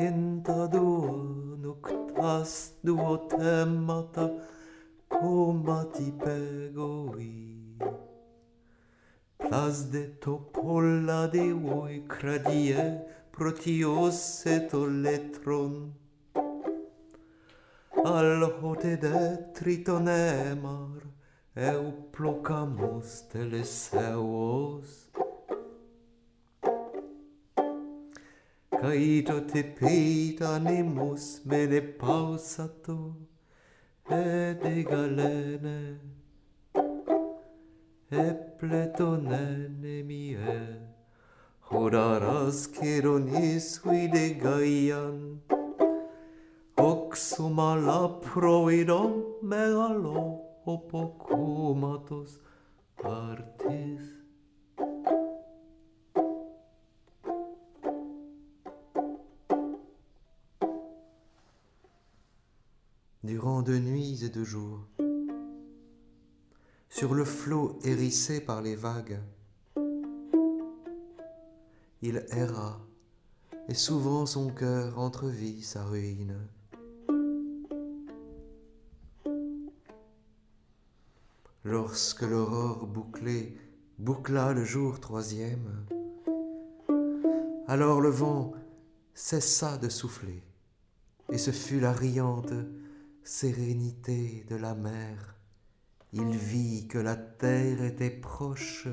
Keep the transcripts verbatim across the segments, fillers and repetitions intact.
Tentadoa noctas duo temata comati pegoi. Plas de topolla de voi cradie protios et oletron. Al hote de tritonemar eu plocamos teleseos. Caito te pita nemus mene pausato ed egalene e pletonene mie hodaras keronis de gaian oxuma la proidon megalo opokumatos artis. Durant deux nuits et deux jours, sur le flot hérissé par les vagues, il erra, et souvent son cœur entrevit sa ruine. Lorsque l'aurore bouclée boucla le jour troisième, alors le vent cessa de souffler, et ce fut la riante sérénité de la mer. Il vit que la terre était proche,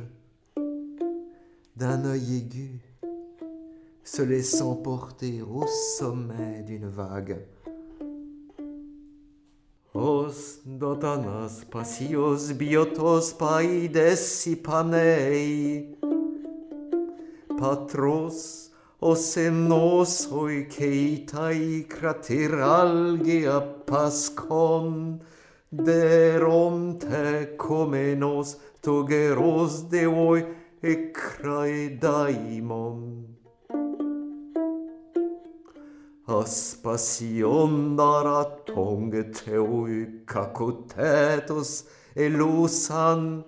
d'un œil aigu, se laissant porter au sommet d'une vague. Os dotanas pasios biotos paides panei, patros os enosoi keitai krateralgea pascon, derom te comenos togeros devoi e crae daimon. Aspasion daratong teoi cacotetos elusan,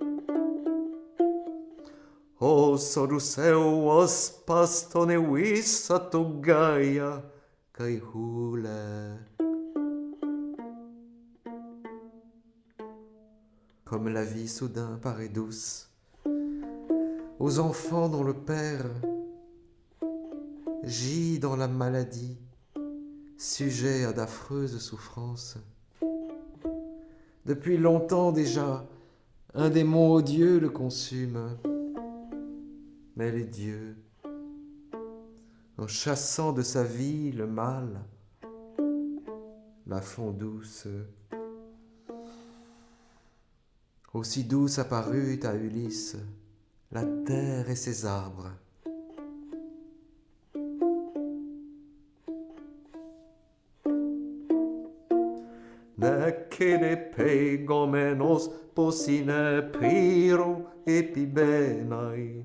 os oduseu os pastone visato gaia cae hule. Comme la vie soudain paraît douce aux enfants dont le père gît dans la maladie, sujet à d'affreuses souffrances. Depuis longtemps déjà, un démon odieux le consume. Mais les dieux, en chassant de sa vie le mal, la font douce. Aussi douce apparut à Ulysse la terre et ses arbres. Necede peigomenos posine piro epibenai.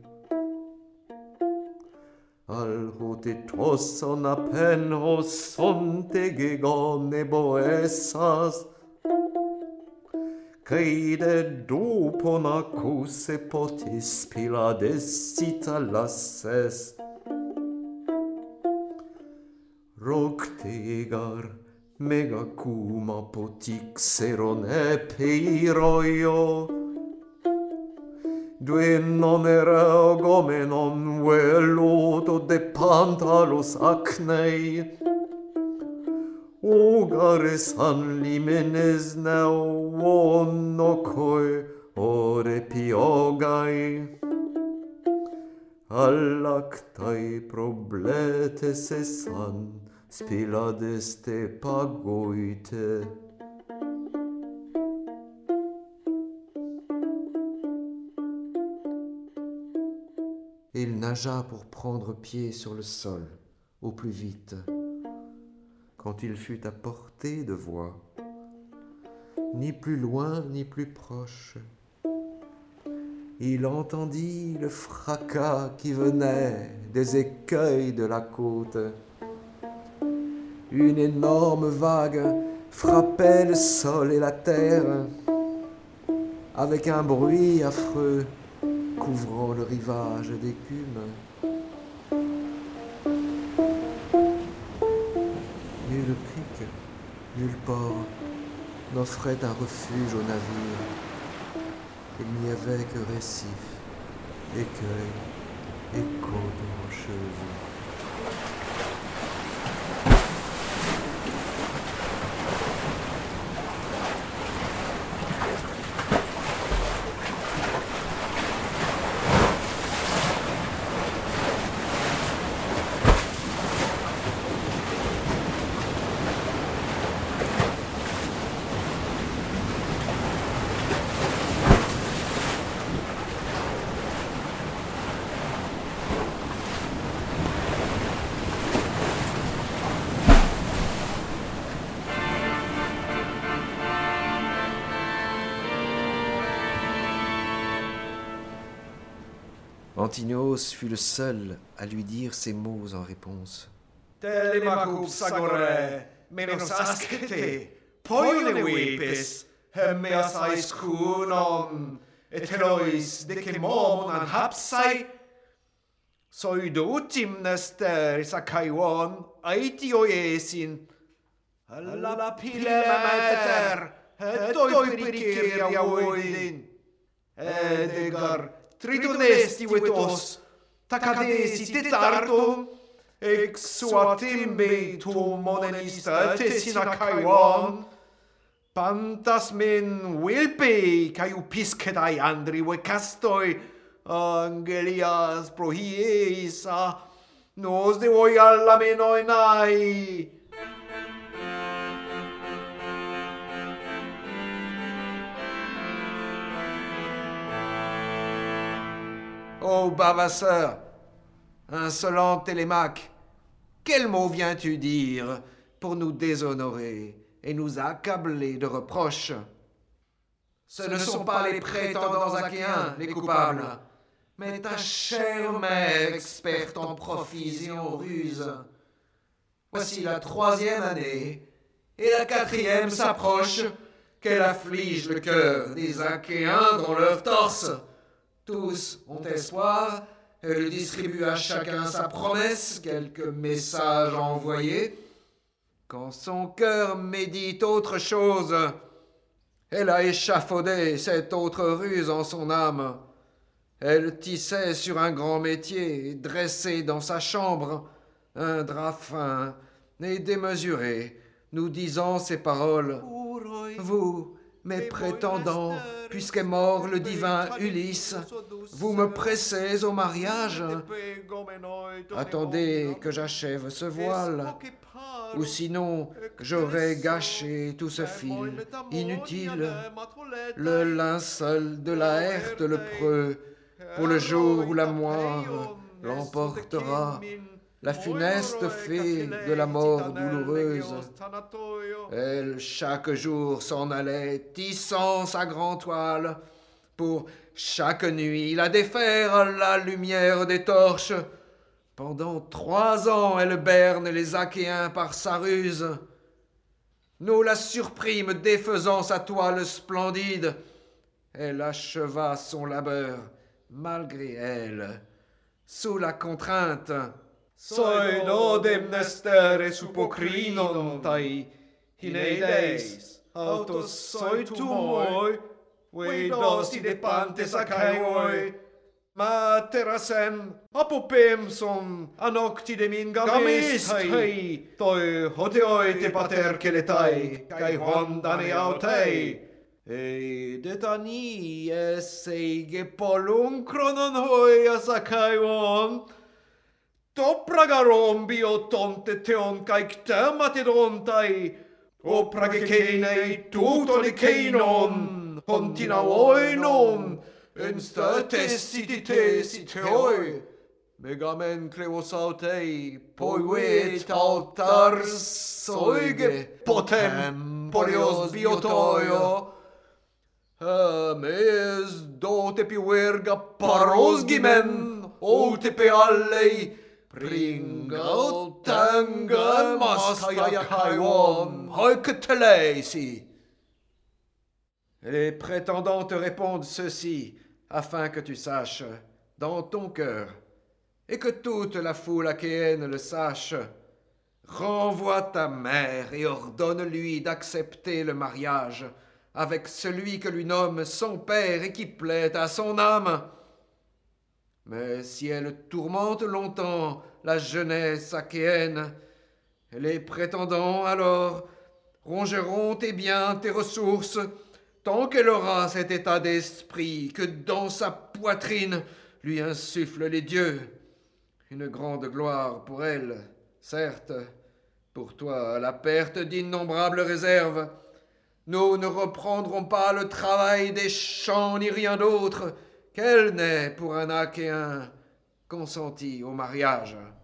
Al hotetos apenos sonte gegone boesas, caide doponacus e potis pilades citalasses. Roctegar megacuma potixeron epeiroio, due nomera gomenon veluto de pantalos acnei, ugares an limenes neo vonocoi ore piogai, allactai probletes esan spilades te pagoite. Il nagea pour prendre pied sur le sol, au plus vite. Quand il fut à portée de voix, ni plus loin ni plus proche, il entendit le fracas qui venait des écueils de la côte. Une énorme vague frappait le sol et la terre avec un bruit affreux couvrant le rivage d'écume. crique, nul port n'offrait un refuge au navire. Il n'y avait que récifs, écueils et côtes rocheuses. Antinos fut le seul à lui dire ces mots en réponse. Telemakup sagore, menos askete, poione vipis, hemmeas ais kunon, et helois decemomon an hapsai, soidutim nester sakaion, aitioiesin, alla pilemeter, et oipirikiria voidin, edegar, tridonesti vetos, tacadesi tetartum, ex sua timbe tu monenista tesina caion, pantas min vilpe caiu piscedai andri vecastoi, angelias prohiesa, nos de voi alla menoinai. Ô bavasseur, insolent Télémaque, quel mot viens-tu dire pour nous déshonorer et nous accabler de reproches? Ce ne sont pas les prétendants achéens les coupables, mais ta chère mère experte en profusion ruse. Voici la troisième année, et la quatrième s'approche, qu'elle afflige le cœur des Achéens dans leur torse. Tous ont espoir, elle distribue à chacun sa promesse, quelques messages envoyés. Quand son cœur médite autre chose, elle a échafaudé cette autre ruse en son âme. Elle tissait sur un grand métier, dressé dans sa chambre, un drap fin et démesuré, nous disant ces paroles. Vous, mes prétendants, puisqu'est mort le divin Ulysse, vous me pressez au mariage. Attendez que j'achève ce voile, ou sinon j'aurais gâché tout ce fil inutile, le linceul de Laërte le preux, pour le jour où la moire l'emportera, la funeste fée de la mort douloureuse. Elle, chaque jour, s'en allait, tissant sa grande toile, pour chaque nuit la défaire à la lumière des torches. Pendant trois ans, elle berne les Achéens par sa ruse. Nous la surprîmes défaisant sa toile splendide. Elle acheva son labeur, malgré elle, sous la contrainte. Soidodem nestere supocrinon tai hineideis, autos soitumoi, veidos idepantes acaioi, materasen apopemson anoctidem ingamestai, toi hoteoi te pater celetai, cae hondane autei, e detani esse poluncronon hoias acaion, Topragaron biotonte teon caec tematedontai, opragecenei tutolicenon, hontina oinon, enstatesititesi teoi, megamen clevosautei, poivet altars soige, potem polios biotoio, Hermes dote piuerga parosgimen, otepe allei, Pringau tanga mastaya kaiwon haiketeleisi. Les prétendants te répondent ceci, afin que tu saches, dans ton cœur, et que toute la foule achéenne le sache. renvoie ta mère et ordonne-lui d'accepter le mariage avec celui que lui nomme son père et qui plaît à son âme. Mais si elle tourmente longtemps la jeunesse achéenne, les prétendants alors rongeront tes biens, tes ressources, tant qu'elle aura cet état d'esprit que dans sa poitrine lui insufflent les dieux. Une grande gloire pour elle, certes, pour toi la perte d'innombrables réserves. Nous ne reprendrons pas le travail des champs ni rien d'autre, qu'elle n'est pour un Achéen consenti au mariage.